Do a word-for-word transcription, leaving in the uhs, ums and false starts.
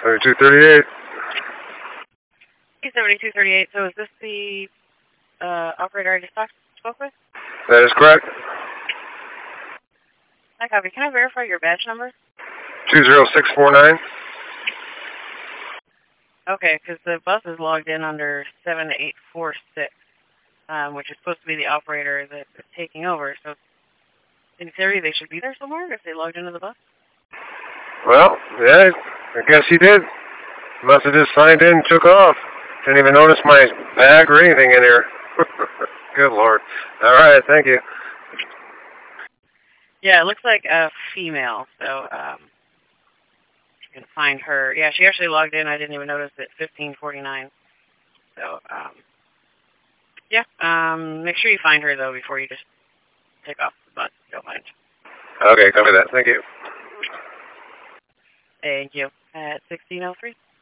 seventy-two thirty-eight. seventy-two thirty-eight. So is this the uh, operator I just talked, spoke with? That is correct. Hi, copy. Can I verify your badge number? two zero six four nine. Okay, because the bus is logged in under seven eight four six, um, which is supposed to be the operator that is taking over. So in theory, they should be there somewhere if they logged into the bus? Well, yeah, I guess he did. Must have just signed in and took off. Didn't even notice my bag or anything in here. Good Lord. All right, thank you. Yeah, it looks like a female, so um, you can find her. Yeah, she actually logged in. I didn't even notice it, fifteen forty-nine. So, um, yeah, um, make sure you find her, though, before you just take off the bus, if you don't mind. Okay, copy that. Thank you. Thank you. At sixteen oh three.